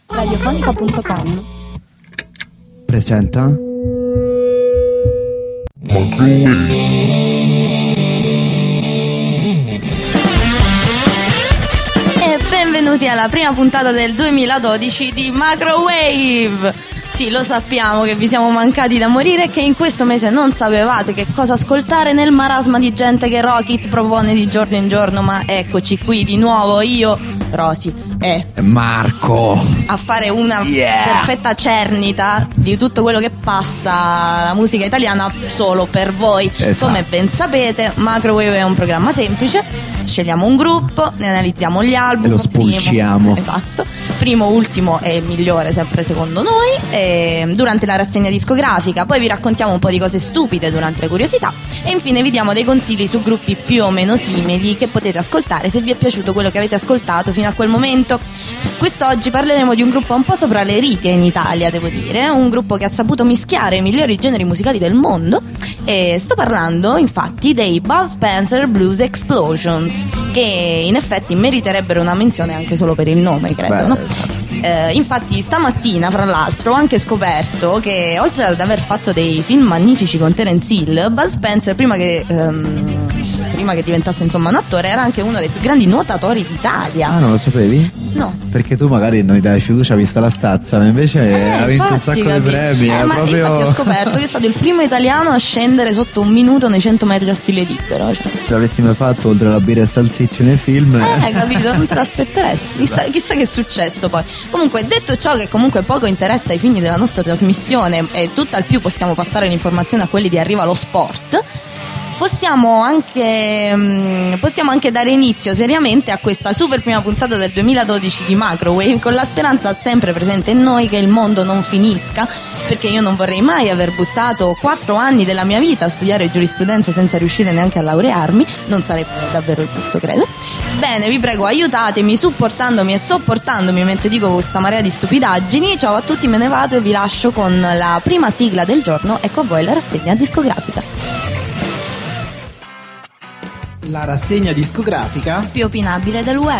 Radiofonica.com presenta e benvenuti alla prima puntata del 2012 di Microwave. Sì, lo sappiamo che vi siamo mancati da morire e che in questo mese non sapevate che cosa ascoltare nel marasma di gente che Rocket propone di giorno in giorno, ma eccoci qui di nuovo io, Rosy e Marco a fare una perfetta cernita di tutto quello che passa la musica italiana solo per voi. Esatto. Come ben sapete, Microwave è un programma semplice. Scegliamo un gruppo, ne analizziamo gli album e lo spulciamo. Esatto. Primo, ultimo e migliore sempre secondo noi, durante la rassegna discografica. Poi vi raccontiamo un po' di cose stupide durante le curiosità e infine vi diamo dei consigli su gruppi più o meno simili che potete ascoltare se vi è piaciuto quello che avete ascoltato fino a quel momento. Quest'oggi parleremo di un gruppo un po' sopra le righe in Italia, devo dire, un gruppo che ha saputo mischiare i migliori generi musicali del mondo, e sto parlando infatti dei Bud Spencer Blues Explosions, che in effetti meriterebbero una menzione anche solo per il nome, credo. No? Infatti stamattina, fra l'altro, ho anche scoperto che oltre ad aver fatto dei film magnifici con Terence Hill, Bud Spencer prima che diventasse insomma un attore era anche uno dei più grandi nuotatori d'Italia. Ah, non lo sapevi? No. Perché tu magari non gli dai fiducia vista la stazza, ma invece ha vinto un sacco di premi. Ma proprio... infatti ho scoperto che è stato il primo italiano a scendere sotto un minuto nei 100 metri a stile libero. Se l'avresti mai fatto oltre alla birra e salsicce nel film, capito? Non te l'aspetteresti. Chissà che è successo poi. Comunque, detto ciò, che comunque poco interessa ai fini della nostra trasmissione e tutt'al più possiamo passare l'informazione a quelli di Arriva lo Sport, possiamo anche dare inizio seriamente a questa super prima puntata del 2012 di Microwave, con la speranza sempre presente in noi che il mondo non finisca, perché io non vorrei mai aver buttato 4 anni della mia vita a studiare giurisprudenza senza riuscire neanche a laurearmi. Non sarebbe davvero il giusto, credo. Bene, vi prego, aiutatemi supportandomi e sopportandomi mentre dico questa marea di stupidaggini. Ciao a tutti, me ne vado e vi lascio con la prima sigla del giorno. Ecco a voi la rassegna discografica. La rassegna discografica più opinabile del web.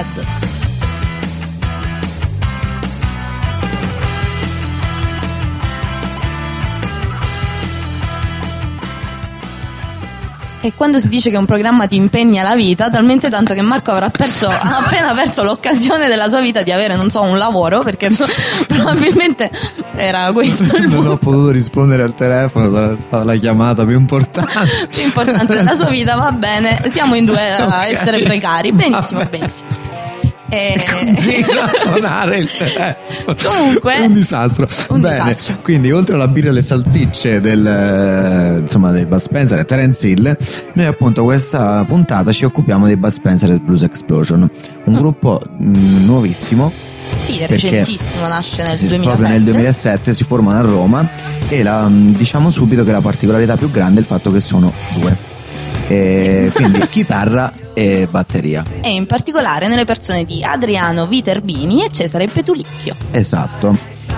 E quando si dice che un programma ti impegna la vita, talmente tanto che Marco ha appena perso l'occasione della sua vita di avere, non so, un lavoro, perché probabilmente era questo il punto. Non ho potuto rispondere al telefono, sarà stata la chiamata più importante della sua vita. Va bene, siamo in due a essere precari. Benissimo. Continua a suonare il telefono. Comunque è un disastro. Bene, quindi oltre alla birra e alle salsicce dei Bud Spencer e Terence Hill, noi appunto questa puntata ci occupiamo dei Bud Spencer e Blues Explosion, un gruppo nuovissimo. Sì, è recentissimo, nasce nel 2007. Proprio nel 2007 si formano a Roma e diciamo subito che la particolarità più grande è il fatto che sono due. Quindi chitarra e batteria, e in particolare nelle persone di Adriano Viterbini e Cesare Petulicchio. Esatto.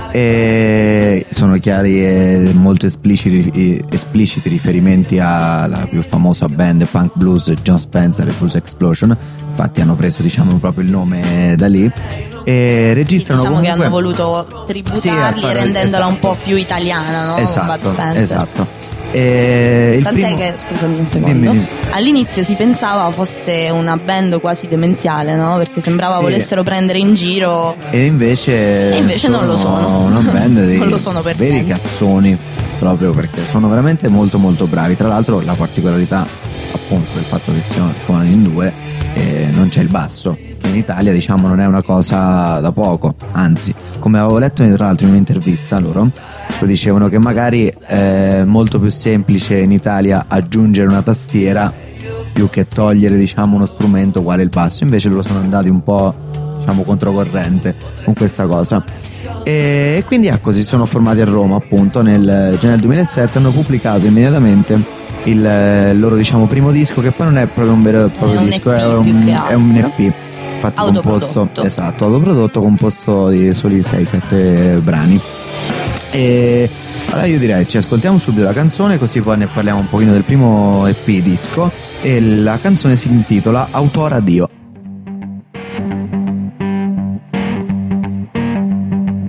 Sono chiari e molto espliciti riferimenti alla più famosa band punk blues John Spencer e Blues Explosion. Infatti hanno preso proprio il nome da lì e registrano, diciamo comunque... che hanno voluto tributarli rendendola un po' più italiana, no? Esatto, Bud Spencer. esatto. Tant'è che, scusami un secondo, Dimmi. All'inizio si pensava fosse una band quasi demenziale, no? Perché sembrava volessero prendere in giro, e invece non lo sono. Una band dei non lo sono per veri cazzoni, proprio perché sono veramente molto molto bravi. Tra l'altro la particolarità appunto del fatto che si suonano in due, non c'è il basso, che in Italia diciamo non è una cosa da poco, anzi, come avevo letto tra l'altro in un'intervista, loro dicevano che magari è molto più semplice in Italia aggiungere una tastiera più che togliere uno strumento quale il basso. Invece loro sono andati un po' controcorrente con questa cosa, e quindi si sono formati a Roma appunto già nel 2007. Hanno pubblicato immediatamente il loro primo disco, che poi non è proprio un vero e proprio disco, è un EP fatto autoprodotto, composto di soli 6-7 brani. E allora io direi ci ascoltiamo subito la canzone, così poi ne parliamo un pochino del primo EP disco, e la canzone si intitola Autora Dio.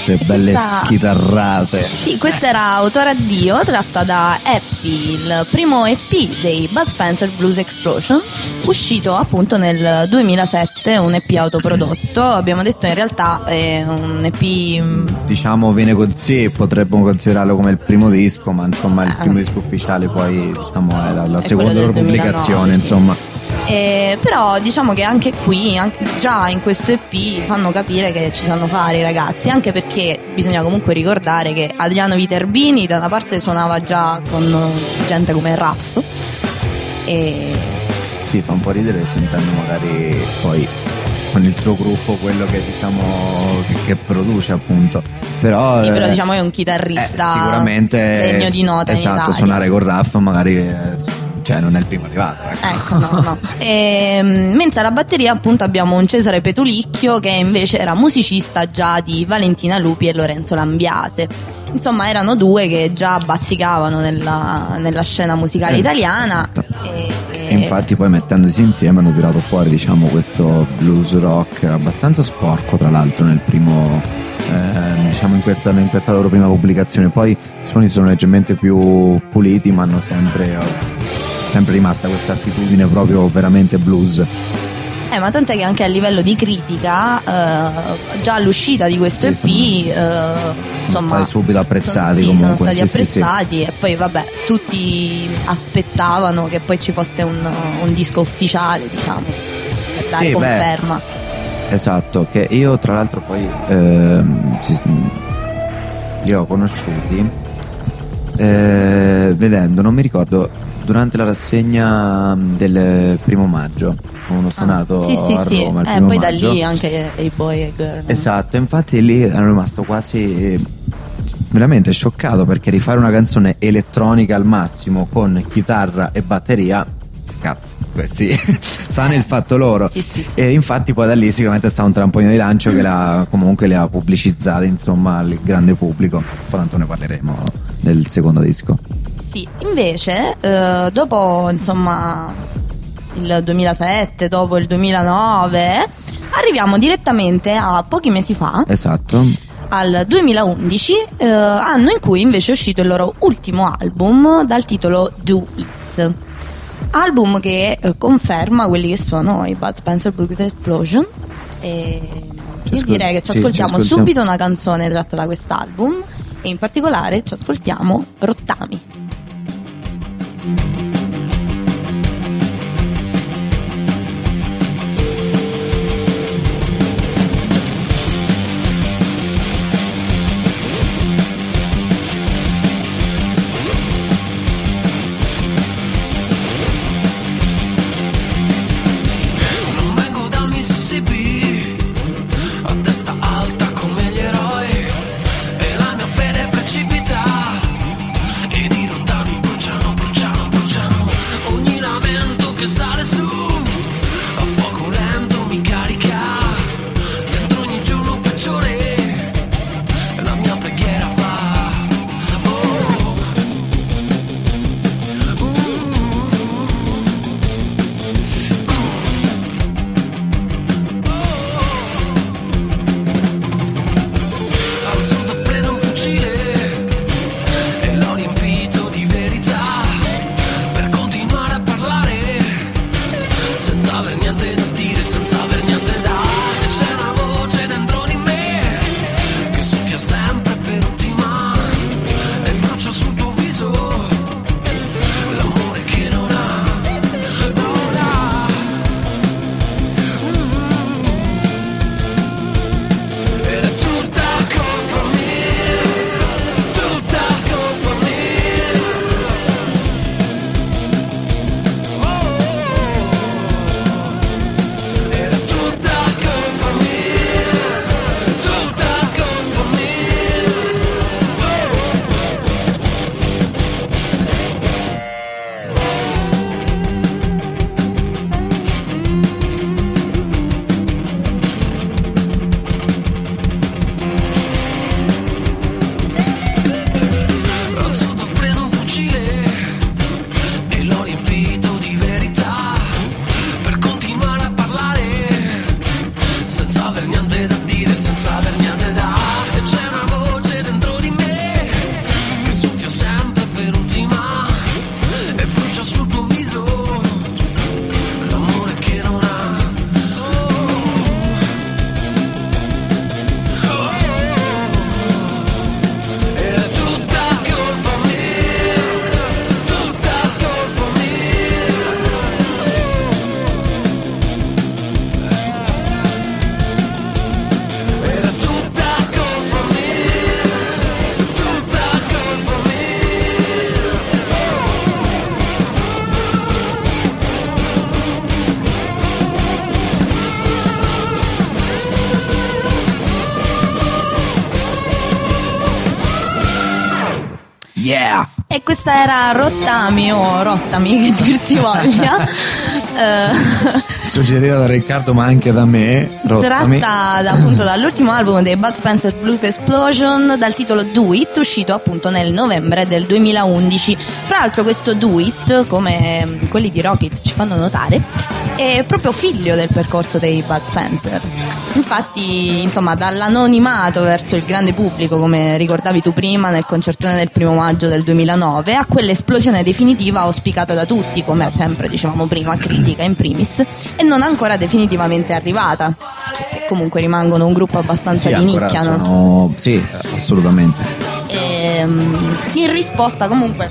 queste belle schitarrate. Sì, questa era Autore Addio, tratta da Happy, il primo EP dei Bud Spencer Blues Explosion, uscito appunto nel 2007, un EP autoprodotto. Abbiamo detto in realtà è un EP, diciamo, sì, potremmo considerarlo come il primo disco, ma insomma il primo disco ufficiale poi diciamo è la seconda loro pubblicazione, sì. Insomma. Però diciamo che anche qui, già in questo EP, fanno capire che ci sanno fare i ragazzi, anche perché bisogna comunque ricordare che Adriano Viterbini da una parte suonava già con gente come Raff, e sì, fa un po' ridere sentendo magari poi con il suo gruppo quello che diciamo che produce, appunto. Però, sì, però diciamo è un chitarrista sicuramente degno di nota, esatto, in Italia. Suonare con Raff magari cioè non è il primo arrivato, ecco no. Mentre alla batteria appunto abbiamo un Cesare Petulicchio, che invece era musicista già di Valentina Lupi e Lorenzo Lambiase. Insomma, erano due che già bazzicavano nella scena musicale italiana, esatto. E infatti poi mettendosi insieme hanno tirato fuori, diciamo, questo blues rock abbastanza sporco, tra l'altro, nel primo diciamo in questa loro prima pubblicazione. Poi i suoni sono leggermente più puliti, ma hanno sempre rimasta questa attitudine proprio veramente blues. Ma tant'è che anche a livello di critica, già all'uscita di questo EP, insomma, sono stati subito apprezzati. Sono stati apprezzati. E poi vabbè, tutti aspettavano che poi ci fosse un disco ufficiale, diciamo, per dare conferma. Esatto, che io tra l'altro poi li ho conosciuti vedendo, non mi ricordo, durante la rassegna del 1° maggio uno suonato sì, a Roma il 1° poi maggio. Da lì anche i Boy e Girl. Esatto, infatti lì ero rimasto quasi veramente scioccato, perché rifare una canzone elettronica al massimo con chitarra e batteria, cazzo, questi sanno il fatto loro. Sì. E infatti poi da lì sicuramente è stato un trampolino di lancio che comunque le ha pubblicizzate, insomma, al grande pubblico. Poi tanto ne parleremo del secondo disco. Sì, invece dopo insomma il 2007, dopo il 2009, arriviamo direttamente a pochi mesi fa. Esatto. Al 2011, anno in cui invece è uscito il loro ultimo album dal titolo Do It. Album che conferma quelli che sono i Bud Spencer Blues Explosion. E io direi che ci ascoltiamo subito una canzone tratta da quest'album, e in particolare ci ascoltiamo Rottami. E di Yeah! E questa era Rottami o Rottami, che dir si voglia. Suggerita da Riccardo ma anche da me. Rottami. Tratta appunto dall'ultimo album dei Bud Spencer Blues Explosion, dal titolo Do It, uscito appunto nel novembre del 2011. Fra l'altro questo Do It, come quelli di Rocket ci fanno notare, è proprio figlio del percorso dei Bud Spencer. Infatti, insomma, dall'anonimato verso il grande pubblico, come ricordavi tu prima nel concertone del 1 maggio del 2009, a quell'esplosione definitiva auspicata da tutti, come sempre dicevamo prima, critica in primis, e non ancora definitivamente arrivata, perché comunque rimangono un gruppo abbastanza di nicchia, no? Sì, assolutamente. In risposta comunque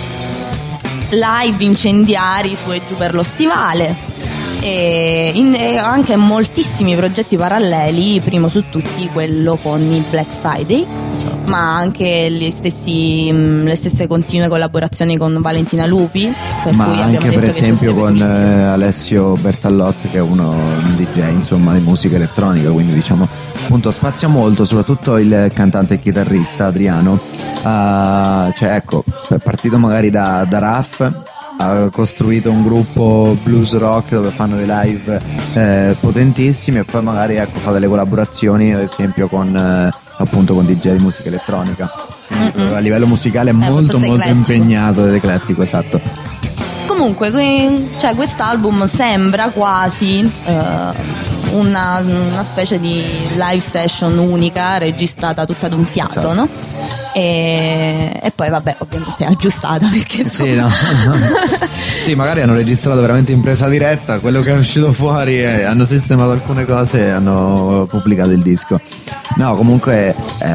live incendiari su e giù per lo stivale, e anche moltissimi progetti paralleli, primo su tutti quello con i Black Friday, ma anche le stesse continue collaborazioni con Valentina Lupi, ma anche per esempio con Alessio Bertallotti, che è un DJ insomma di musica elettronica, quindi diciamo appunto spazia molto, soprattutto il cantante e chitarrista Adriano, cioè ecco, è partito magari da Raff, ha costruito un gruppo blues rock dove fanno dei live potentissimi, e poi magari ecco fa delle collaborazioni ad esempio con appunto con DJ di musica elettronica. A livello musicale è molto impegnato ed eclettico, esatto. Comunque cioè, quest'album sembra quasi una specie di live session unica registrata tutta d'un fiato, esatto. No? E poi vabbè, ovviamente aggiustata, perché sì, no. Sì, magari hanno registrato veramente in presa diretta quello che è uscito fuori, hanno sistemato alcune cose e hanno pubblicato il disco. No, comunque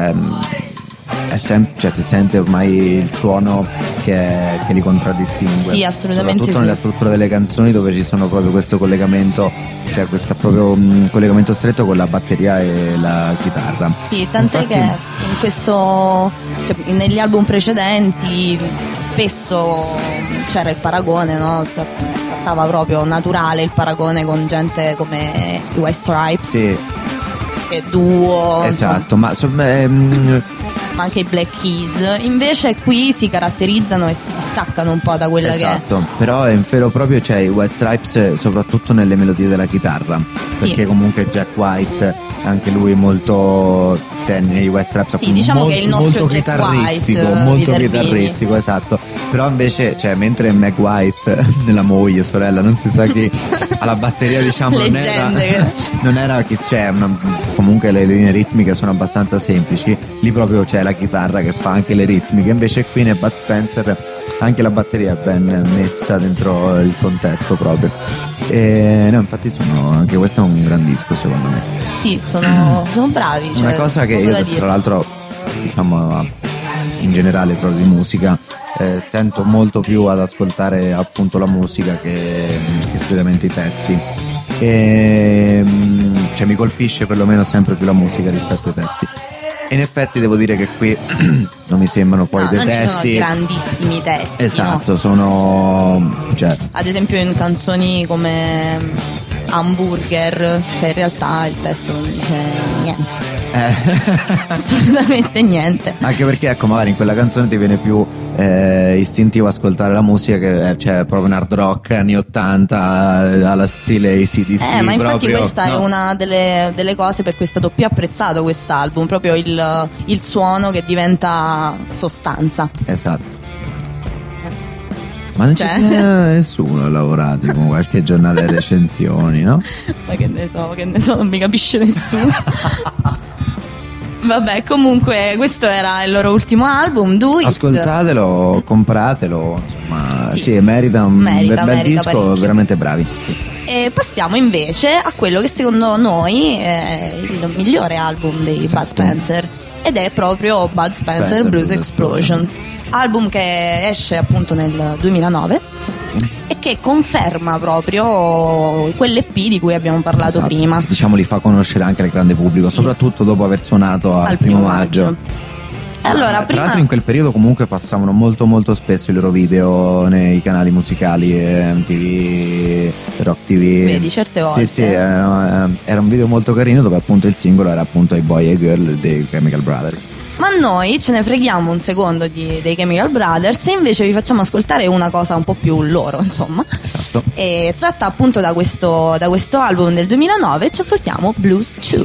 cioè, si sente ormai il suono che li contraddistingue. Sì, assolutamente. Soprattutto nella struttura delle canzoni, dove ci sono proprio questo collegamento, cioè questo proprio collegamento stretto con la batteria e la chitarra. Sì, tant'è che in questo, cioè, negli album precedenti spesso c'era il paragone, no? Stava proprio naturale il paragone con gente come i White Stripes. Sì. Che duo. Esatto, ma anche i Black Keys. Invece qui si caratterizzano e si distaccano un po' da quella esatto, che è. Però è vero proprio, c'è i White Stripes soprattutto nelle melodie della chitarra, perché comunque Jack White, anche lui molto, cioè nei White Stripes, sì, diciamo che è il nostro Jack chitarristico, White, molto chitarristico, esatto. Però invece, cioè, mentre Meg White, nella moglie, sorella, non si sa chi, alla batteria, diciamo, non era chi, cioè, comunque le linee ritmiche sono abbastanza semplici, lì proprio c'è la chitarra che fa anche le ritmiche. Invece qui nei Bud Spencer anche la batteria è ben messa dentro il contesto proprio. No, infatti anche questo è un gran disco secondo me. Sì, sono bravi. Una cosa che io tra l'altro, diciamo, in generale proprio di musica, tento molto più ad ascoltare appunto la musica che solitamente i testi. Cioè mi colpisce perlomeno sempre più la musica rispetto ai testi. E in effetti devo dire che qui non mi sembrano poi dei testi. Sono grandissimi testi. Esatto, no? Sono, cioè, ad esempio in canzoni come Hamburger, che in realtà il testo non dice niente. Assolutamente niente. Anche perché ecco, magari in quella canzone ti viene più istintivo ascoltare la musica che c'è proprio un hard rock anni 80 alla stile AC/DC. Ma infatti proprio, questa è una delle cose per cui è stato più apprezzato quest'album, proprio il suono che diventa sostanza. Esatto. Ma non c'è nessuno ha lavorato con qualche giornale recensioni, no? Ma che ne so, non mi capisce nessuno. Vabbè, comunque questo era il loro ultimo album, Do It. Ascoltatelo, compratelo, insomma, sì, merita un bel disco, parecchio. Veramente bravi, sì. E passiamo invece a quello che secondo noi è il migliore album dei Bud Spencer, ed è proprio Bud Spencer Blues Explosions, album che esce appunto nel 2009 e che conferma proprio quell'EP di cui abbiamo parlato prima. Diciamo li fa conoscere anche al grande pubblico, soprattutto dopo aver suonato al 1 maggio. Allora, Tra prima l'altro in quel periodo comunque passavano molto molto spesso i loro video nei canali musicali, MTV, Rock TV. Vedi, certe volte. Sì, era un video molto carino dove appunto il singolo era appunto I Boy e Girl dei Chemical Brothers. Ma noi ce ne freghiamo un secondo dei Chemical Brothers e invece vi facciamo ascoltare una cosa un po' più loro, insomma. Esatto. E tratta appunto da questo album del 2009 e ci ascoltiamo Blues Chew.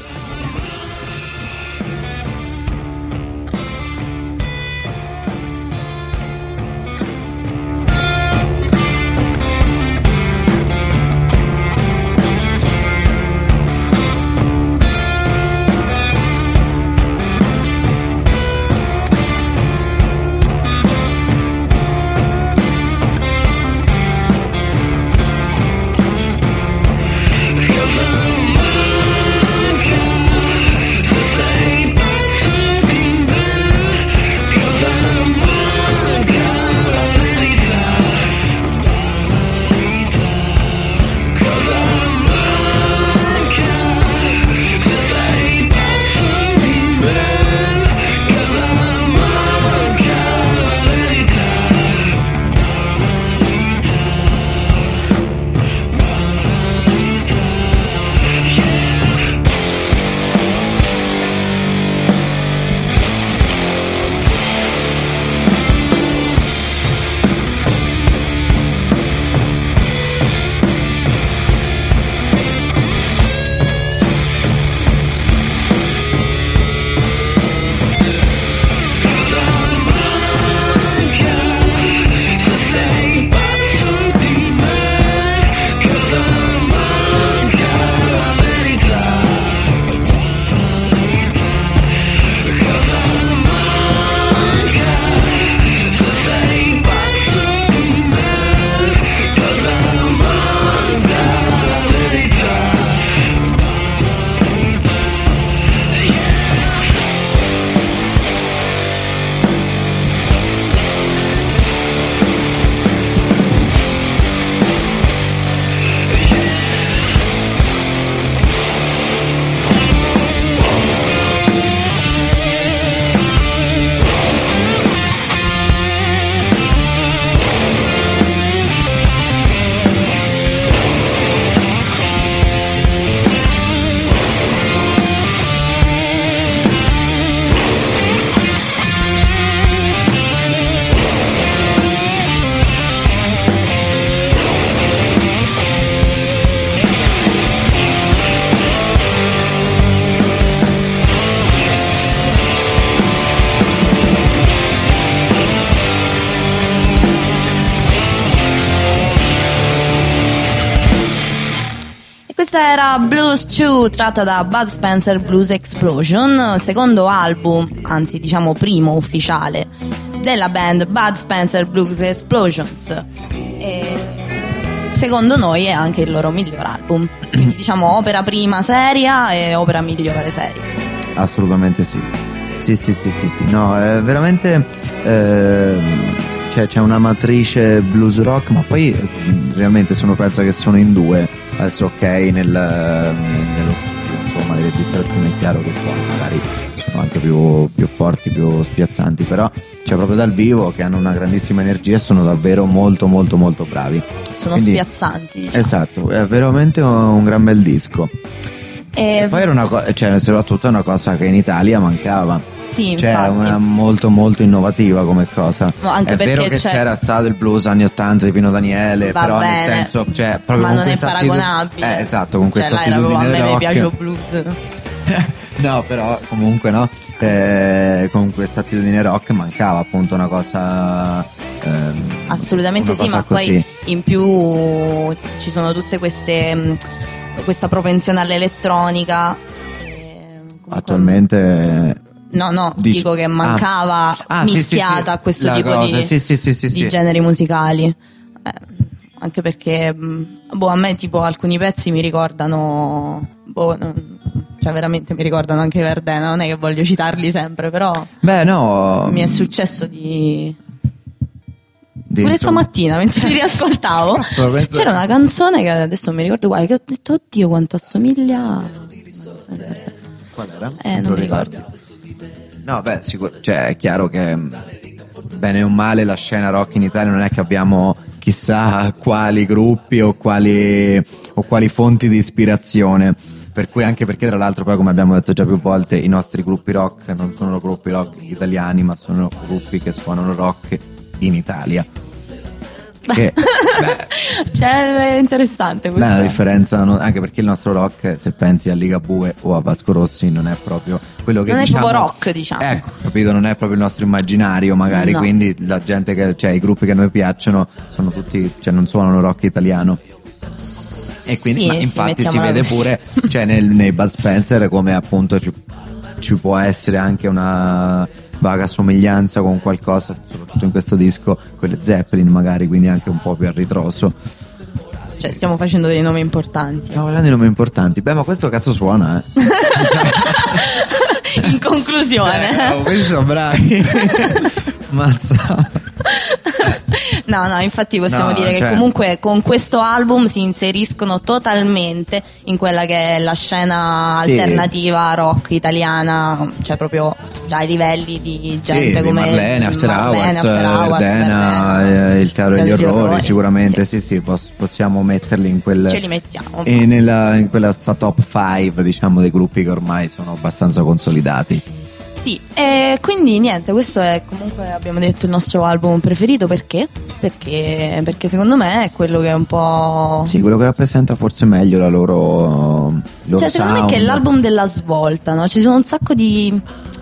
Questa era Blues Chew, tratta da Bud Spencer Blues Explosion, secondo album, anzi diciamo primo ufficiale della band Bud Spencer Blues Explosions, e secondo noi è anche il loro miglior album, quindi diciamo opera prima seria e opera migliore seria. Assolutamente sì. Sì, no, è veramente c'è una matrice blues rock, ma poi realmente penso che sono in due. Adesso ok, nello studio, insomma, le registrazioni è chiaro che magari sono anche più forti, più spiazzanti, però c'è proprio dal vivo che hanno una grandissima energia e sono davvero molto molto molto bravi. Sono spiazzanti, diciamo. Esatto, è veramente un gran bel disco. E poi era soprattutto una cosa che in Italia mancava. Sì, cioè una molto molto innovativa come cosa. No, anche è vero che c'era stato il blues anni 80 di Pino Daniele, però bene, nel senso, cioè, proprio ma con non è paragonabile. Esatto, con questa attitudine rock. A me mi piace il blues. No, però comunque no, con questa attitudine rock mancava appunto una cosa assolutamente una sì, cosa ma così. Poi in più ci sono tutte questa propensione all'elettronica attualmente. No, dico che mancava mischiata a questo tipo di generi musicali. Anche perché a me tipo alcuni pezzi mi ricordano cioè veramente mi ricordano anche Verdena, non è che voglio citarli sempre, però mi è successo pure stamattina mentre li riascoltavo c'era una canzone che adesso non mi ricordo quale, che ho detto oddio quanto assomiglia. Qual era? Non mi ricordo. No, beh, cioè è chiaro che bene o male la scena rock in Italia non è che abbiamo chissà quali gruppi o quali fonti di ispirazione, per cui, anche perché tra l'altro poi, come abbiamo detto già più volte, i nostri gruppi rock non sono gruppi rock italiani, ma sono gruppi che suonano rock in Italia. Che, cioè, è interessante questo. La differenza, anche perché il nostro rock, se pensi a Ligabue o a Vasco Rossi, non è proprio quello che non diciamo, è proprio rock, diciamo. Ecco, capito, non è proprio il nostro immaginario, magari, no. Quindi la gente i gruppi che a noi piacciono sono tutti, cioè non suonano rock italiano. E quindi, sì, ma infatti si vede pure, cioè nei Bud Spencer, come appunto ci può essere anche una vaga somiglianza con qualcosa, soprattutto in questo disco, quelle Zeppelin magari, quindi anche un po' più a ritroso. Cioè stiamo facendo dei nomi importanti. Stiamo parlando di nomi importanti. Beh, ma questo cazzo suona, In conclusione, questi sono bravi. Mazza. No, infatti possiamo dire che comunque con questo album si inseriscono totalmente in quella che è la scena alternativa rock italiana, cioè proprio già ai livelli di gente come Marlene, After Hours, Verdena, il Teatro degli Orrori, sicuramente sì, possiamo metterli in quel, ce li mettiamo in quella top 5, diciamo, dei gruppi che ormai sono abbastanza consolidati. Sì, e quindi niente, questo è comunque, abbiamo detto, il nostro album preferito. Perché secondo me è quello che è un po'... Sì, quello che rappresenta forse meglio la loro cioè, secondo me che è l'album della svolta, no? Ci sono un sacco di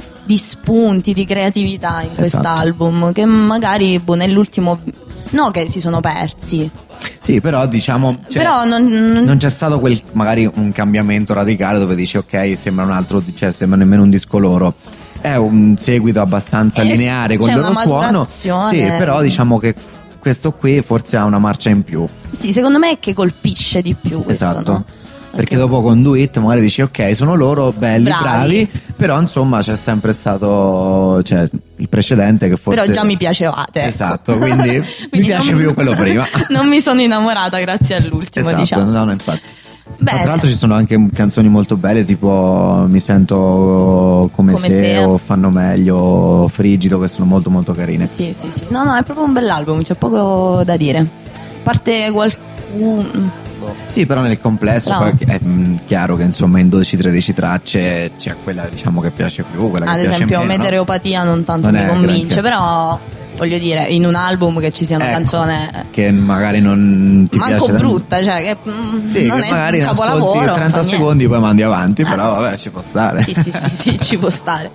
spunti, di creatività in quest'album, che magari nell'ultimo no che si sono persi. Sì, però diciamo, però non c'è stato quel magari un cambiamento radicale dove dici ok, sembra un altro, cioè sembra nemmeno un disco loro. È un seguito abbastanza lineare con il loro suono. Sì, però diciamo che questo qui forse ha una marcia in più. Sì, secondo me è che colpisce di più questo, esatto. No? Perché dopo con Do It magari dici ok, sono loro belli, bravi, però insomma c'è sempre stato, cioè, il precedente che forse... Però già mi piacevate. Esatto, quindi mi piace più quello prima. Non mi sono innamorata grazie all'ultimo, esatto, diciamo. No, infatti. Bene. Tra l'altro ci sono anche canzoni molto belle, tipo Mi sento come se o Fanno meglio, Frigido, che sono molto molto carine. Sì. No, è proprio un bell'album, c'è poco da dire. A parte qualcuno... Sì, però nel complesso poi è chiaro che insomma in 12-13 tracce c'è quella, diciamo, che piace più, quella ad che piace esempio meno. Meteoropatia non tanto mi convince, però voglio dire, in un album che ci sia una canzone che magari non ti manco piace brutta, cioè che sì, non che è magari un capolavoro, ascolti 30 secondi poi mandi avanti, però vabbè, ci può stare. Sì, ci può stare.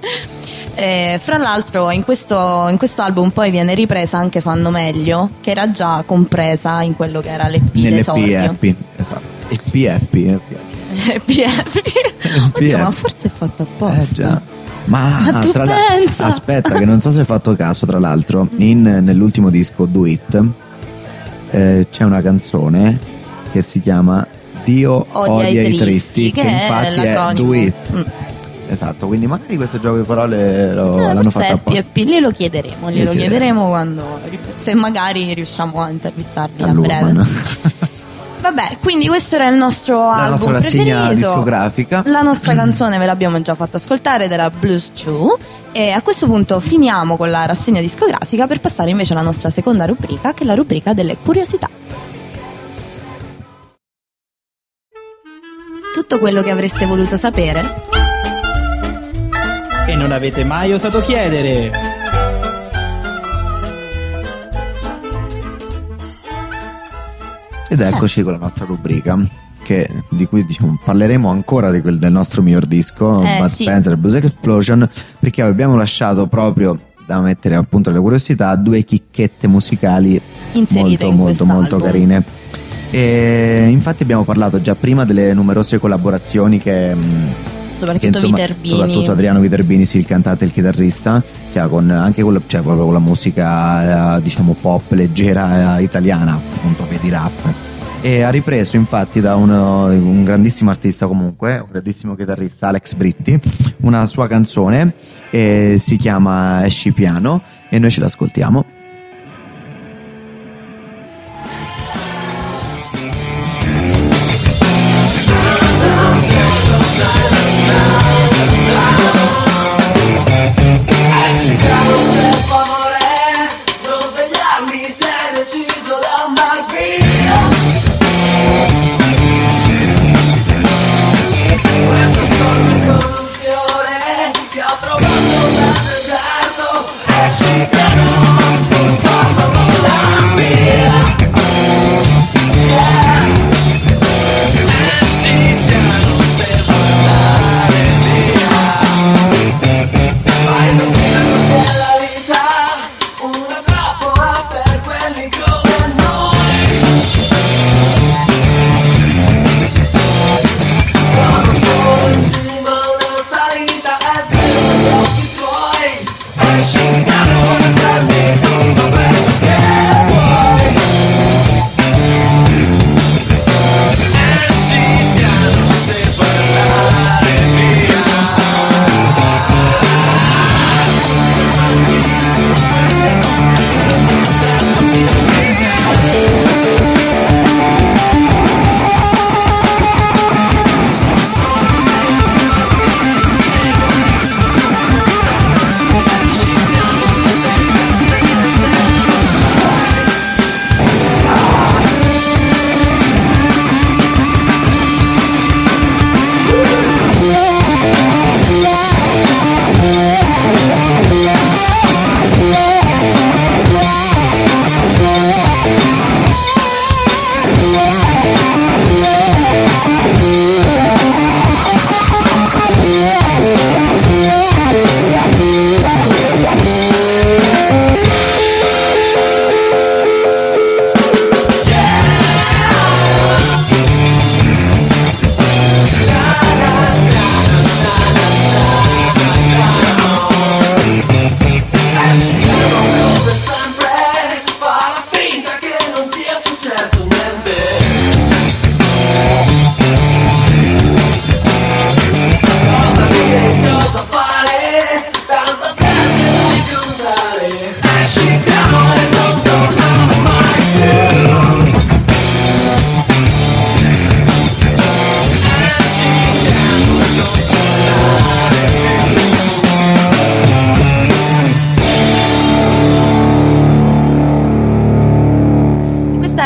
Fra l'altro in questo album poi viene ripresa anche Fanno meglio, che era già compresa in quello che era l'EP d'esordio. Happy, esatto. EP. Oddio, ma forse è fatto apposta. Ma tu pensa? Aspetta, che non so se hai fatto caso, tra l'altro nell'ultimo disco Do It c'è una canzone che si chiama Dio odia i tristi, che infatti è Do It. Esatto, quindi magari questo gioco di parole l'hanno fatto apposta. Glielo chiederemo quando, se magari riusciamo a intervistarli a breve. Vabbè, quindi questo era il nostro album preferito, la nostra rassegna discografica. La nostra canzone ve l'abbiamo già fatta ascoltare ed era Blues 2. E a questo punto finiamo con la rassegna discografica per passare invece alla nostra seconda rubrica, che è la rubrica delle curiosità. Tutto quello che avreste voluto sapere e non avete mai osato chiedere. Ed eccoci con la nostra rubrica, di cui diciamo, parleremo ancora del nostro miglior disco, Bud Spencer, Blues Explosion, perché abbiamo lasciato proprio, da mettere appunto le curiosità, due chicchette musicali inserite molto carine. E infatti abbiamo parlato già prima delle numerose collaborazioni che soprattutto Adriano Viterbini, sì, il cantante e il chitarrista, che ha anche cioè proprio con la musica diciamo pop leggera italiana, appunto Vedi Raff, e ha ripreso infatti da un grandissimo artista, comunque un grandissimo chitarrista, Alex Britti, una sua canzone, si chiama Esci piano, e noi ce l'ascoltiamo.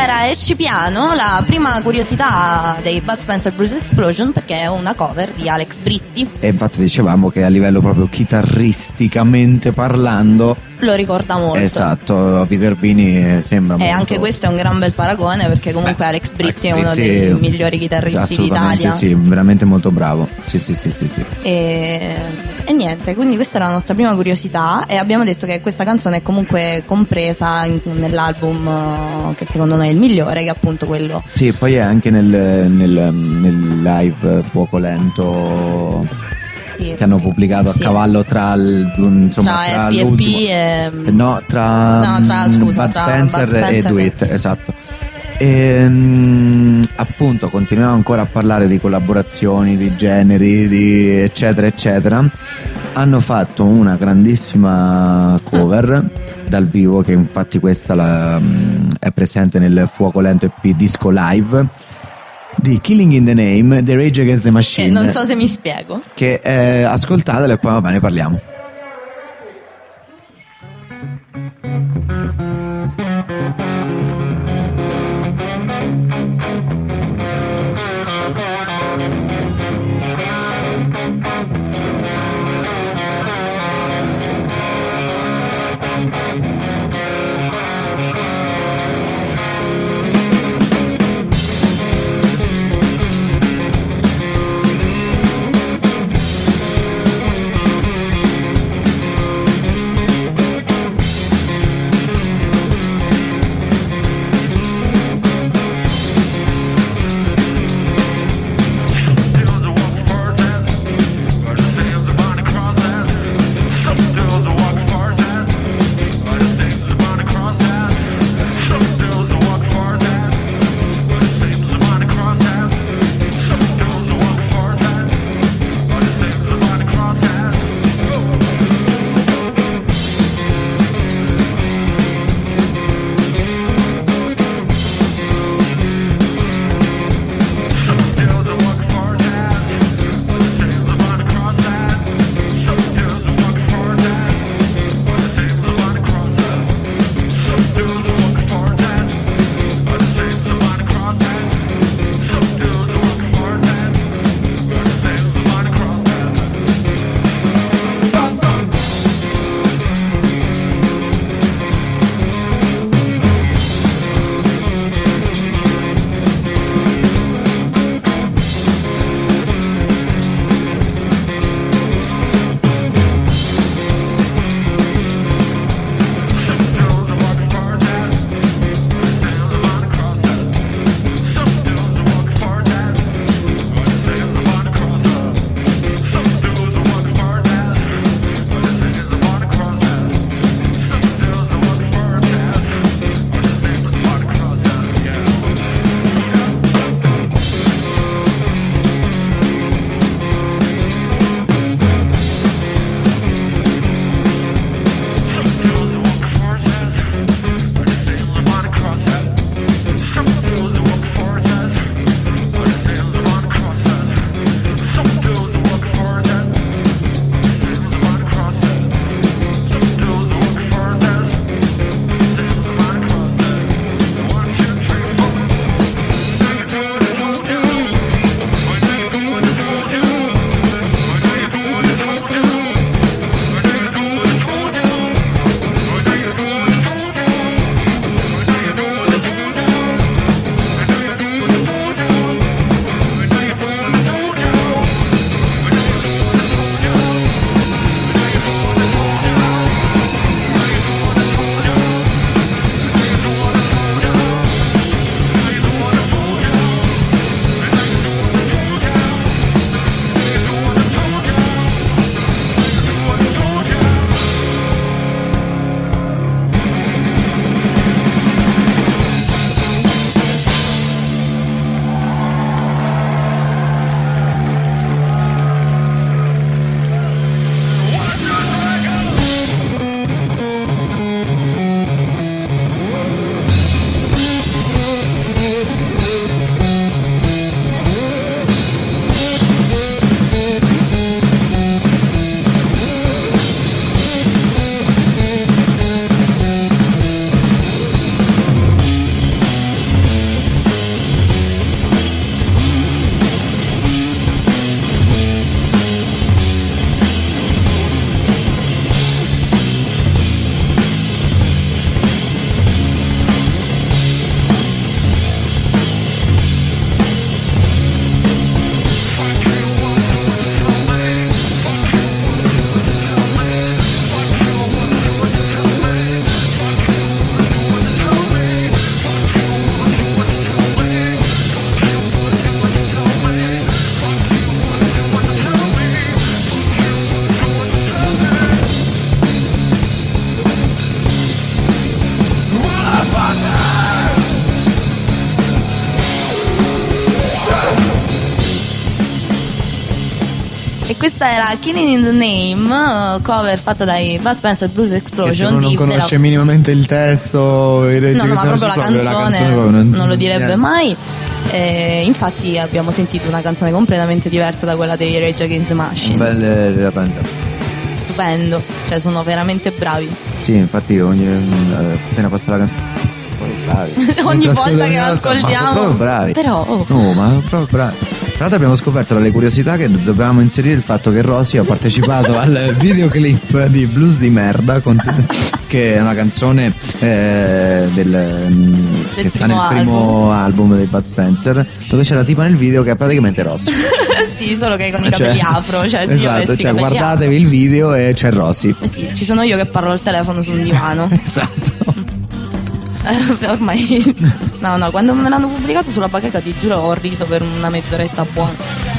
era Esci Piano, la prima curiosità dei Bud Spencer Blues Explosion, perché è una cover di Alex Britti. E infatti dicevamo che a livello proprio chitarristicamente parlando Lo ricorda molto. esatto, Peter Bini sembra E molto... anche questo è un gran bel paragone, perché comunque Alex Britti è uno Britti, dei migliori chitarristi assolutamente d'Italia. sì, veramente molto bravo. Sì. E niente, quindi questa era la nostra prima curiosità, e abbiamo detto che questa canzone è comunque compresa nell'album che secondo noi è il migliore, che è appunto quello. Sì, poi è anche nel live Fuoco Lento Sì, che hanno pubblicato a sì. cavallo tra Tra RPP l'ultimo e... tra scusa, Bud tra Spencer Bud e Spencer, Do It, sì. esatto. Appunto continuiamo ancora a parlare di collaborazioni, di generi, di eccetera eccetera. Hanno fatto una grandissima cover dal vivo, che infatti questa è presente nel Fuoco Lento EP Disco Live, di Killing in the Name, The Rage Against the Machine, non so se mi spiego. che ascoltatelo e poi va bene, parliamo. Questa era Killing in the Name, cover fatta dai Bud Spencer Blues Che se Explosion. uno non conosce minimamente il testo, No, ma proprio la canzone non lo direbbe mai. Infatti abbiamo sentito una canzone completamente diversa da quella dei Rage Against the Machine. Belle, Stupendo, cioè sono veramente bravi. sì, infatti appena passa la canzone bravi. Ogni volta che l'ascoltiamo, ma sono proprio bravi. Però no, ma proprio bravi. Tra l'altro abbiamo scoperto dalle curiosità che dovevamo inserire il fatto che Rosy ha partecipato al videoclip di Blues di Merda che è una canzone che sta nel primo album dei Bud Spencer, dove c'era tipo nel video che è praticamente Rosy. sì, solo che con i capelli afro, cioè sì, esatto, cioè guardatevi il video e c'è Rosy. Sì, ci sono io che parlo al telefono su un divano. Esatto. Ormai no, quando me l'hanno pubblicato sulla bacheca ti giuro ho riso per una mezz'oretta buona.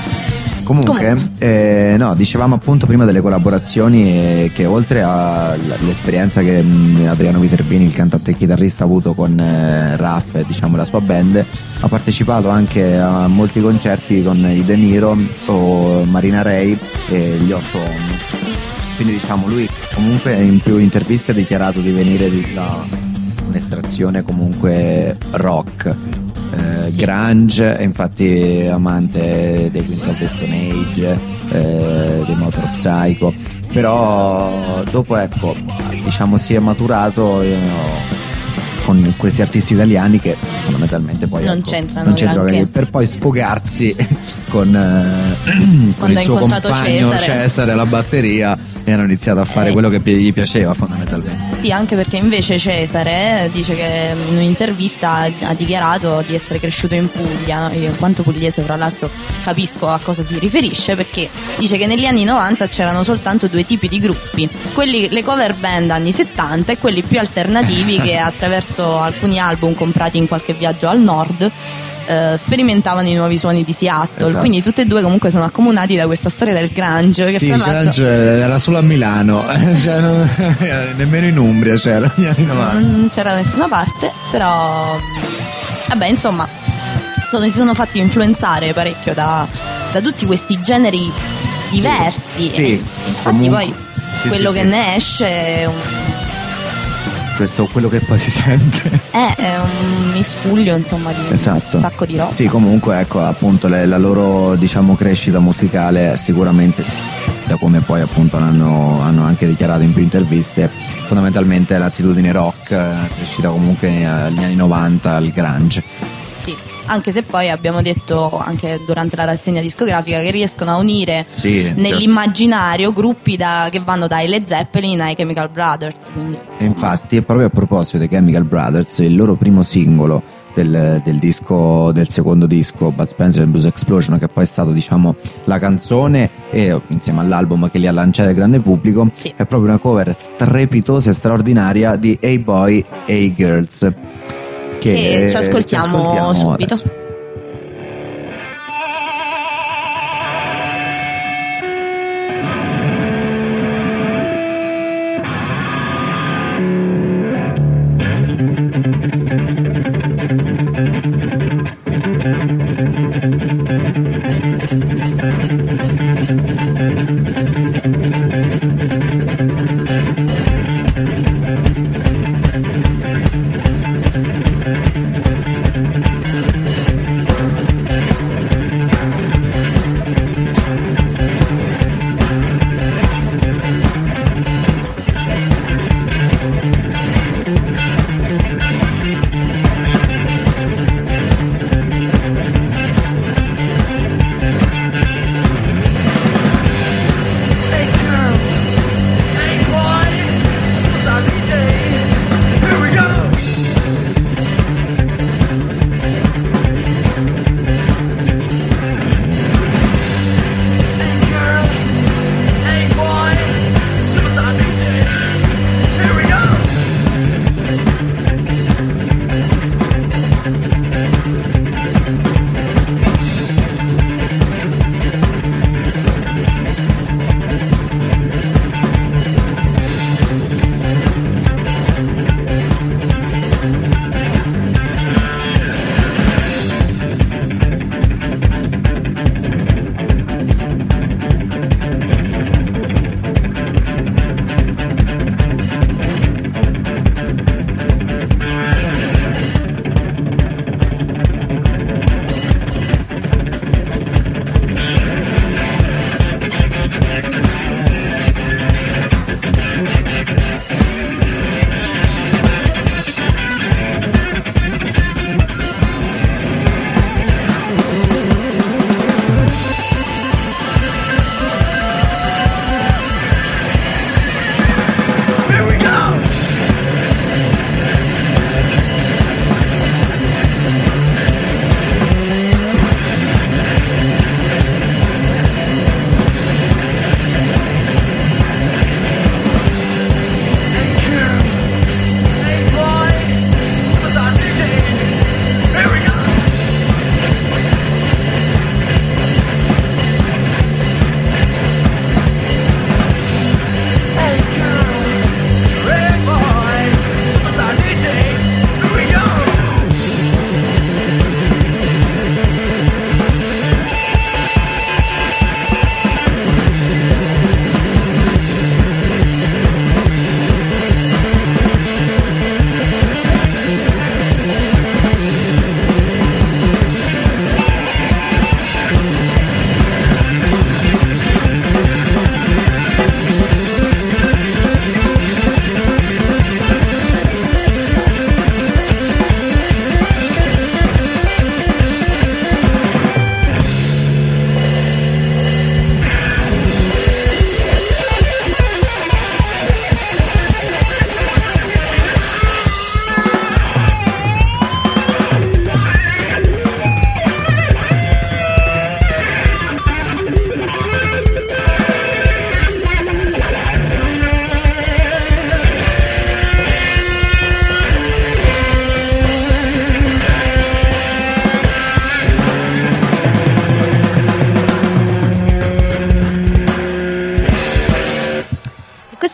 Comunque. No, dicevamo appunto prima delle collaborazioni che oltre all'esperienza che Adriano Viterbini, il cantante e chitarrista, ha avuto con Raff e diciamo la sua band, ha partecipato anche a molti concerti con i De Niro o Marina Ray e gli Otto Home. Quindi diciamo lui comunque in più interviste ha dichiarato di venire da un'estrazione comunque rock, sì, grunge, infatti amante dei Queens of the Stone Age, dei Motor Psycho, però dopo ecco diciamo si è maturato con questi artisti italiani che fondamentalmente poi non c'entrano per poi sfogarsi con il suo compagno Cesare alla batteria e hanno iniziato a fare quello che gli piaceva fondamentalmente. Sì, anche perché invece Cesare dice che in un'intervista ha dichiarato di essere cresciuto in Puglia. Io in quanto pugliese fra l'altro capisco a cosa si riferisce, perché dice che negli anni 90 c'erano soltanto due tipi di gruppi, le cover band anni 70 e quelli più alternativi che attraverso alcuni album comprati in qualche viaggio al nord sperimentavano i nuovi suoni di Seattle. Esatto. Quindi tutti e due comunque sono accomunati da questa storia del grunge che sì, il grunge era solo a Milano, cioè nemmeno in Umbria c'era negli anni 90. Non c'era da nessuna parte, però vabbè insomma si sono fatti influenzare parecchio da tutti questi generi diversi. Sì, infatti comunque, poi quello che ne esce è quello che poi si sente è un miscuglio insomma di un sacco di roba. Sì, comunque ecco appunto la loro diciamo crescita musicale sicuramente, da come poi appunto hanno anche dichiarato in più interviste, fondamentalmente l'attitudine rock crescita comunque negli anni 90 al grunge. Sì, anche se poi abbiamo detto anche durante la rassegna discografica che riescono a unire nell'immaginario gruppi che vanno dai Led Zeppelin ai Chemical Brothers, quindi, infatti proprio a proposito dei Chemical Brothers, il loro primo singolo del secondo disco Bud Spencer and Blues Explosion, che poi è stato diciamo la canzone e insieme all'album che li ha lanciati al grande pubblico, è proprio una cover strepitosa e straordinaria di Hey Boy Hey Girls che ci ascoltiamo subito adesso.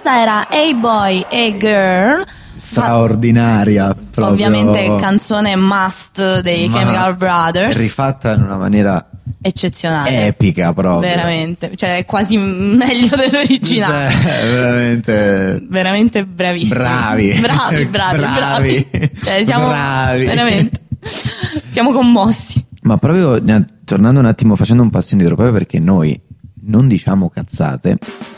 questa era Hey Boy, Hey Girl, straordinaria, proprio, ovviamente canzone must dei Chemical Brothers, rifatta in una maniera eccezionale, epica proprio, veramente, cioè è quasi meglio dell'originale, veramente bravissimi, bravi. Cioè, siamo bravi. veramente siamo commossi. Ma proprio tornando un attimo, facendo un passo indietro, proprio perché noi non diciamo cazzate.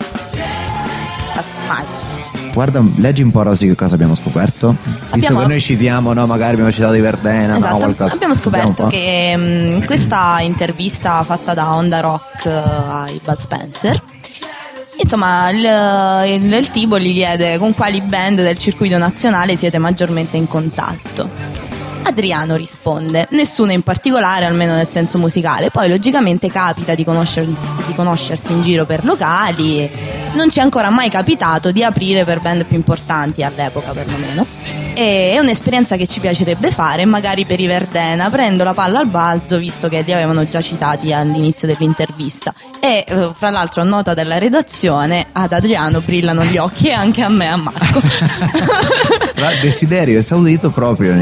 Mai. Guarda, leggi un po', Rosy, che cosa abbiamo scoperto. Visto che noi citiamo, no, magari abbiamo citato di Verdena, esatto, no, qualcosa. abbiamo scoperto che questa intervista fatta da Onda Rock ai Bud Spencer, insomma, il tipo gli chiede con quali band del circuito nazionale siete maggiormente in contatto. Adriano risponde: nessuno in particolare, almeno nel senso musicale. Poi logicamente capita di conoscersi in giro per locali. Non ci è ancora mai capitato di aprire per band più importanti, all'epoca perlomeno. E è un'esperienza che ci piacerebbe fare, magari per i Verdena. Prendo la palla al balzo, visto che li avevano già citati all'inizio dell'intervista. E fra l'altro, nota della redazione, ad Adriano brillano gli occhi, e anche a me, a Marco. Desiderio esaudito proprio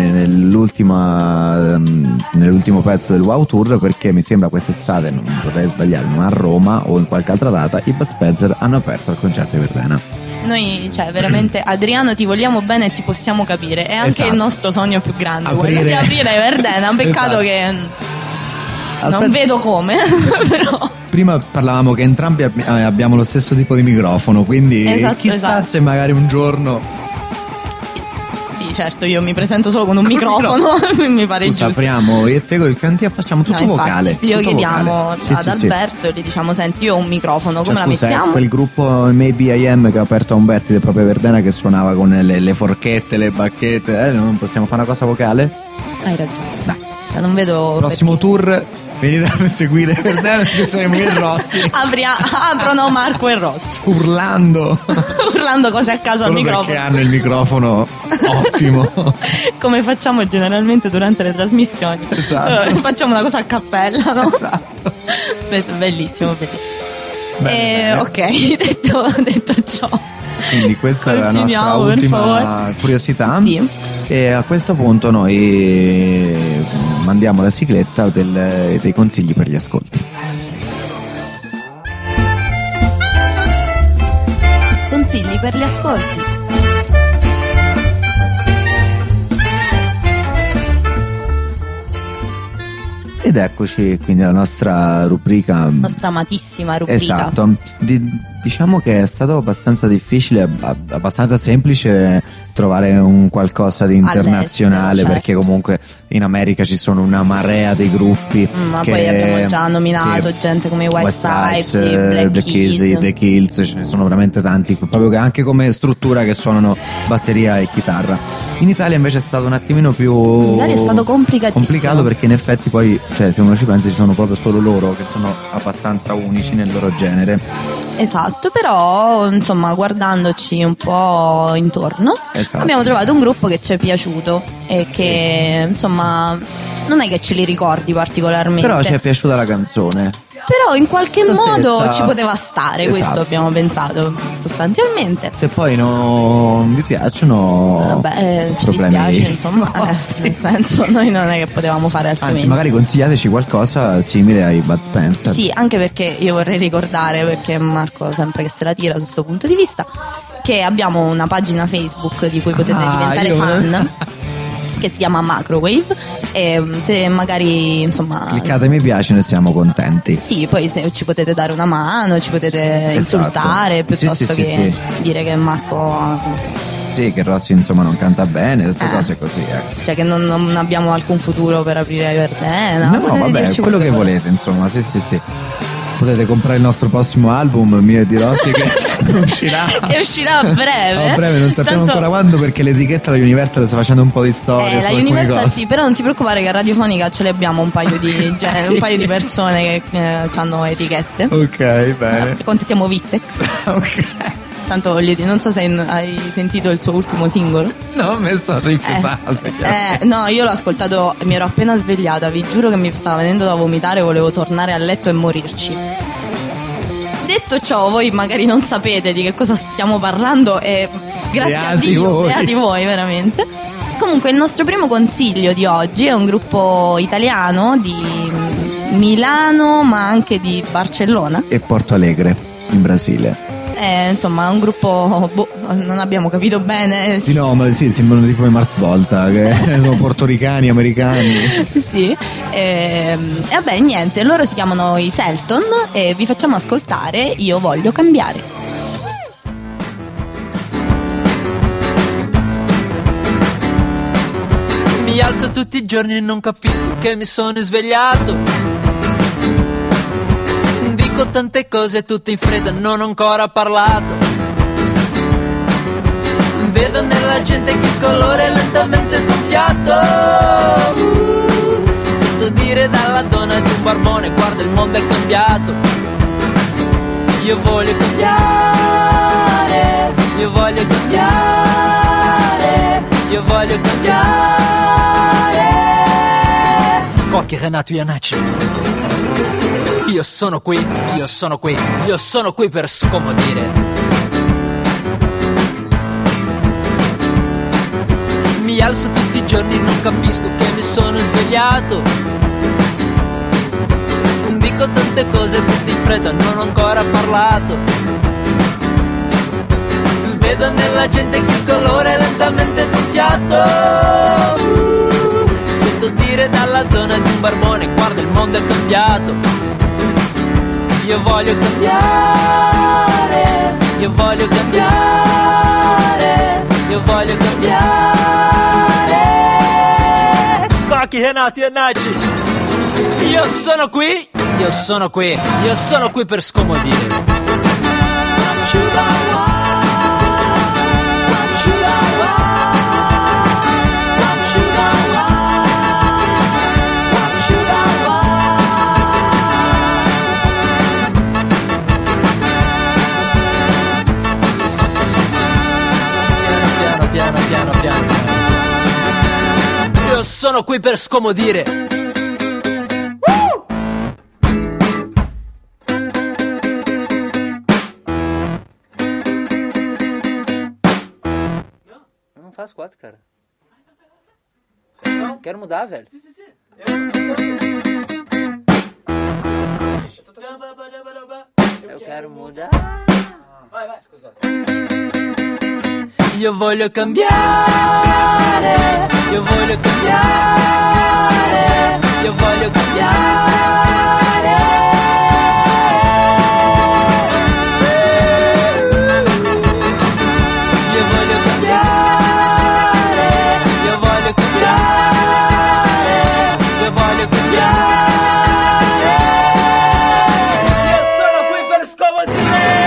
nell'ultimo pezzo del Wow Tour, perché mi sembra quest'estate, non potrei sbagliarmi, ma a Roma o in qualche altra data i Bud Spencer hanno aperto il concerto di Verdena. Noi, cioè, veramente, Adriano, ti vogliamo bene e ti possiamo capire. È anche il nostro sogno più grande, quello di aprire Verdena. Un peccato che non vedo come. Però prima parlavamo che entrambi abbiamo lo stesso tipo di microfono, quindi chissà se magari un giorno. Sì, certo, io mi presento solo con un microfono. Mi pare giusto. Apriamo io e te con il cantiere, facciamo tutto vocale. Glielo chiediamo vocale. ad Alberto e gli diciamo: senti, io ho un microfono, come la mettiamo? Quel gruppo Maybe I Am che ha aperto a Umberti del proprio Verdena, che suonava con le forchette, le bacchette, non possiamo fare una cosa vocale? Hai ragione. Dai. Cioè, non vedo prossimo tour venite a seguire Verdena, perché saremo io e Rossi. Aprono Marco e Rossi urlando cose a caso al microfono, perché hanno il microfono ottimo, come facciamo generalmente durante le trasmissioni. Esatto. Facciamo una cosa a cappella, no? Esatto. Aspetta, bellissimo. Bene. Ok, detto ciò, quindi questa era la nostra ultima curiosità. Sì. E a questo punto noi mandiamo la sigletta dei consigli per gli ascolti. Consigli per gli ascolti. Ed eccoci quindi alla nostra rubrica, nostra amatissima rubrica. Esatto. Diciamo che è stato abbastanza difficile, abbastanza semplice trovare un qualcosa di internazionale, all'estero, certo. Perché comunque in America ci sono una marea di gruppi ma poi abbiamo già nominato gente come i White Stripes, The Kills, ce ne sono veramente tanti, proprio che anche come struttura, che suonano batteria e chitarra. In Italia invece è stato un attimino più, in Italia è stato complicato, perché in effetti poi, cioè, se uno ci pensa, ci sono proprio solo loro che sono abbastanza unici nel loro genere. Esatto, però insomma, guardandoci un po' intorno, abbiamo trovato un gruppo che ci è piaciuto e che insomma non è che ce li ricordi particolarmente, però ci è piaciuta la canzone, però in qualche modo ci poteva stare. Esatto. Questo abbiamo pensato sostanzialmente. Se poi non vi piacciono, ci dispiace, insomma, nel senso, noi non è che potevamo fare altrimenti. Anzi, magari consigliateci qualcosa simile ai Bud Spencer. Sì, anche perché io vorrei ricordare, perché Marco sempre che se la tira su questo punto di vista, che abbiamo una pagina Facebook di cui potete diventare fan, che si chiama Macrowave, e se magari insomma cliccate mi piace, noi siamo contenti. Sì, poi se ci potete dare una mano, ci potete insultare piuttosto che dire che Marco che Rossi insomma non canta bene, queste cose così, ecco. Cioè che non abbiamo alcun futuro per aprire Verdena. No, vabbè, quello che volete, insomma, sì. Potete comprare il nostro prossimo album, mio e di Rossi, che uscirà a breve. A breve, non sappiamo ancora quando, perché l'etichetta la Universal sta facendo un po' di storie. La Universal cose. Sì, però non ti preoccupare che a Radiofonica ce le abbiamo un paio di persone che hanno etichette. Ok, bene. Contattiamo Vittec. Ok. Tanto voglio dire, non so se hai sentito il suo ultimo singolo. No, me sono rifiutato. No, io l'ho ascoltato, mi ero appena svegliata, vi giuro che mi stava venendo da vomitare, volevo tornare a letto e morirci. Detto ciò, voi magari non sapete di che cosa stiamo parlando e grazie a Dio, beati voi veramente. Comunque il nostro primo consiglio di oggi è un gruppo italiano di Milano ma anche di Barcellona e Porto Alegre in Brasile. Insomma è un gruppo, non abbiamo capito bene. Sì, no, ma sì, sembrano tipo i Mars Volta, che sono portoricani, americani. Sì, e vabbè, niente, loro si chiamano i Selton e vi facciamo ascoltare Io voglio cambiare. Mi alzo tutti i giorni e non capisco che mi sono svegliato. Dico tante cose tutte in fretta, non ho ancora parlato. Vedo nella gente che il colore è lentamente sgonfiato. Sento dire dalla donna di un barbone, guarda il mondo è cambiato. Io voglio cambiare, io voglio cambiare, io voglio cambiare. Cocchi, Renato Iannacci. Io sono qui, io sono qui, io sono qui per scomodire. Mi alzo tutti i giorni e non capisco che mi sono svegliato. Dico tante cose tutte in fretta, non ho ancora parlato. Vedo nella gente che il colore è lentamente scoppiato. Sento dire dalla donna di un barbone, guarda il mondo è cambiato. Io voglio cambiare, io voglio cambiare, io voglio cambiare. Cocchi, Renato Iannacci. Io sono qui, io sono qui, io sono qui per scomodire. Piano, piano. Io sono qui per scomodire. Não faz 4, cara. Quero mudar, velho. Eu quero mudar. Vai, scusa. Io voglio cambiare, io voglio cambiare, io voglio cambiare. Io voglio cambiare, io voglio cambiare, io voglio cambiare. Io sono qui per scomodire.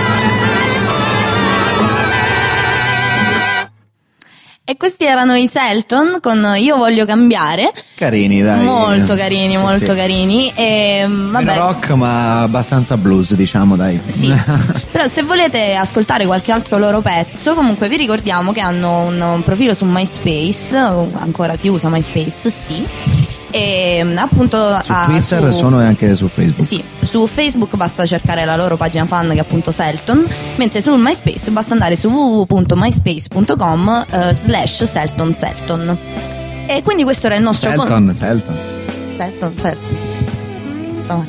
E questi erano i Selton con Io voglio cambiare. Carini, dai. Molto carini, Sì, molto sì. carini. E vabbè. Meno rock, ma abbastanza blues, diciamo, dai. Sì, però se volete ascoltare qualche altro loro pezzo, comunque vi ricordiamo che hanno un profilo su MySpace, ancora si usa MySpace, sì. E appunto Su Twitter sono e anche su Facebook. Sì, su Facebook basta cercare la loro pagina fan che è appunto Selton, mentre su MySpace basta andare su www.myspace.com/Selton. E quindi questo era il nostro Selton. Oh.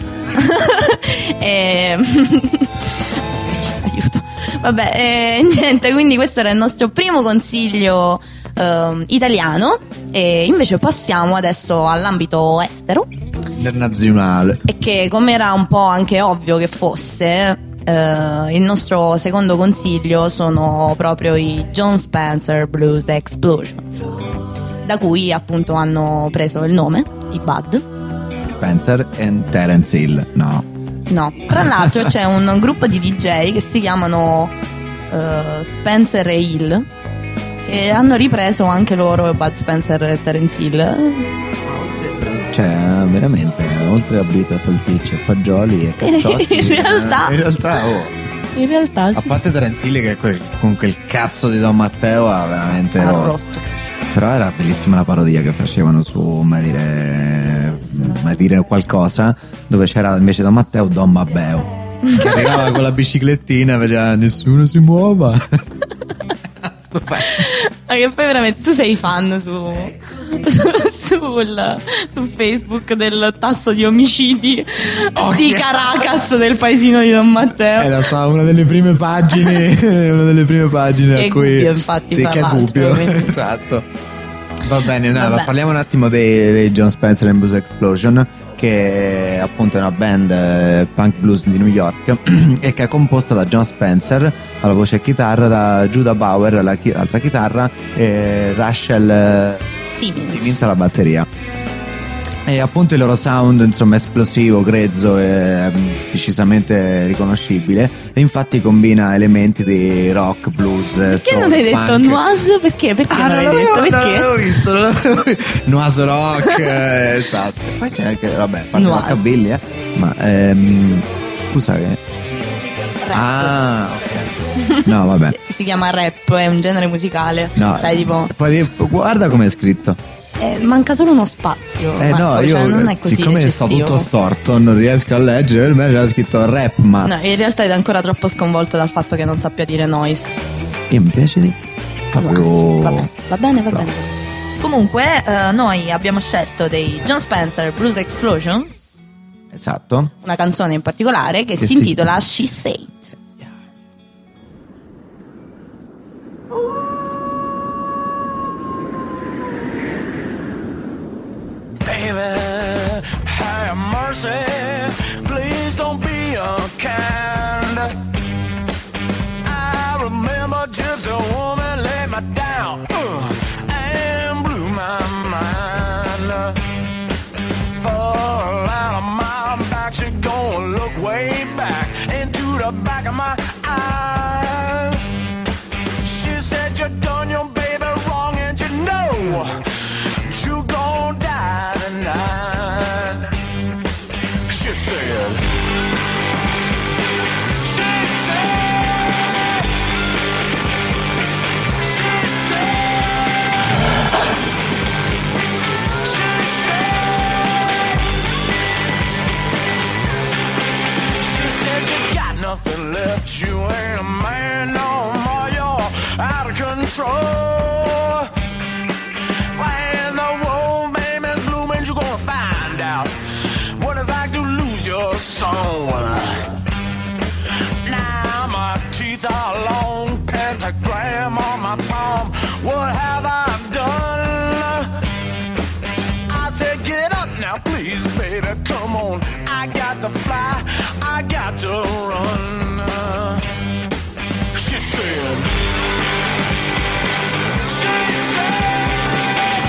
Aiuto. Vabbè, niente, quindi questo era il nostro primo consiglio italiano. E invece passiamo adesso all'ambito estero, Internazionale. e che, come era un po' anche ovvio che fosse, il nostro secondo consiglio sono proprio i Jon Spencer Blues Explosion, da cui appunto hanno preso il nome, i Bud. Spencer e Terence Hill. No. Tra l'altro c'è un gruppo di DJ che si chiamano Spencer e Hill, e hanno ripreso anche loro Bud Spencer e Terence Hill. Cioè, veramente, oltre a birra, salsicce, fagioli e cazzotti. In realtà A sì, parte Terence Hill, che con quel cazzo di Don Matteo ha veramente ha rotto. rotto. Però era bellissima la parodia che facevano su Mai dire qualcosa, dove c'era invece Don Matteo Don Mabbeo. che arrivava con la biciclettina, faceva nessuno si muova. Stupendo. Ma che poi veramente tu sei fan su Facebook del tasso di omicidi di Caracas, del paesino di Don Matteo. Era stata una delle prime pagine Che a cui dubbio, infatti, sì, fra che l'altro, dubbio. quindi. Esatto. Va bene, Vabbè. parliamo un attimo dei John Spencer and Blues Explosion, che appunto è una band punk blues di New York e che è composta da John Spencer alla voce e chitarra, da Judah Bauer all'altra chitarra e Rachel Simmons alla batteria. E appunto il loro sound, insomma, esplosivo, grezzo e decisamente riconoscibile, e infatti combina elementi di rock, blues, Perché non hai detto noise? Perché? Perché non hai detto? Perché? Non l'avevo visto. Noise rock, esatto. Poi c'è anche, vabbè, parte Noise. rockabilly, ma scusa che... Ah, ok. No, vabbè. Si chiama rap, è un genere musicale. No, Sai, tipo, poi guarda come è scritto. manca solo uno spazio. Marco, No, io cioè, non è così siccome sta eccessivo. tutto storto non riesco a leggere, per me c'era scritto rap, ma No, in realtà è ancora troppo sconvolto dal fatto che non sappia dire noise. io mi piace di proprio... Va bene. Comunque, noi abbiamo scelto dei John Spencer Blues Explosion, Esatto. una canzone in particolare che Che si si- intitola She Said. Baby, have mercy. Please don't be unkind. I remember gypsy woman laid me down and blew my mind. Fall out of my back, she gonna look way back into the back of my eyes. She said you done your baby wrong and you know you gon' die tonight. She said. She said. She said. She said. She said you got nothing left. You ain't a man no more. You're out of control. When the romance blooming, you're gonna find out what it's like to lose your soul. Now my teeth are long, pentagram on my palm. What have I done? I said, get up now, please, baby, come on. I got to fly, I got to run. She said. She said.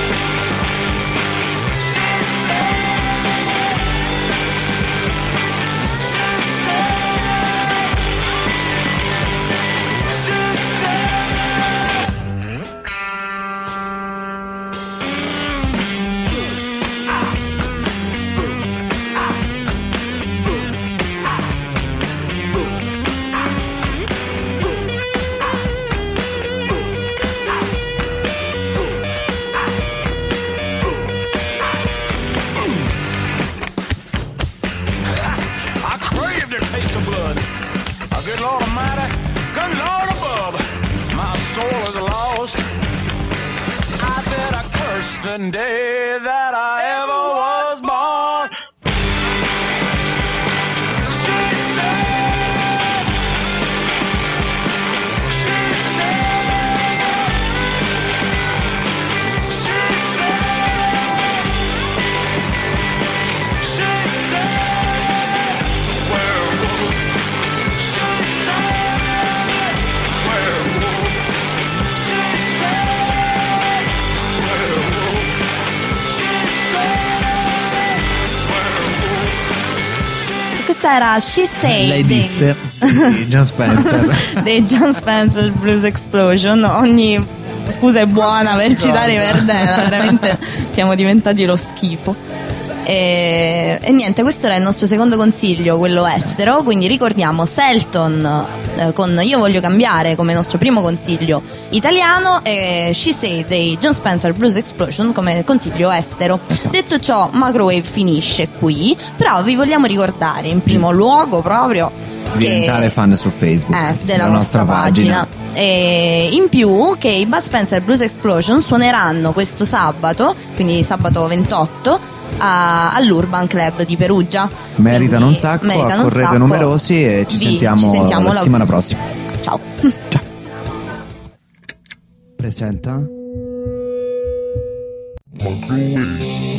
She said. She said. She said. I crave the taste of blood. Oh, good Lord Almighty, good Lord above, my soul is lost. I said I curse the day that I ever was born. She said. She said. She said. She said. Werewolf. She said. Werewolf. She said. Werewolf. She said. Werewolf. Questa era She Said. Lei dei- disse di John Spencer. dei John Spencer Blues Explosion. Ogni scusa è buona per citare i Verdena, veramente siamo diventati lo schifo. E niente, questo era il nostro secondo consiglio, quello estero. Quindi ricordiamo Selton con Io voglio cambiare come nostro primo consiglio italiano, e She Said dei Jon Spencer Blues Explosion come consiglio estero. Detto ciò, Macrowave finisce qui, però vi vogliamo ricordare in primo luogo proprio diventare fan su Facebook della nostra pagina. E in più che i Bud Spencer Blues Explosion suoneranno questo sabato, quindi sabato 28, all'Urban Club di Perugia. Meritano un sacco, accorrete numerosi e ci sentiamo la settimana prossima. Ciao. Ciao. Presenta Microwave.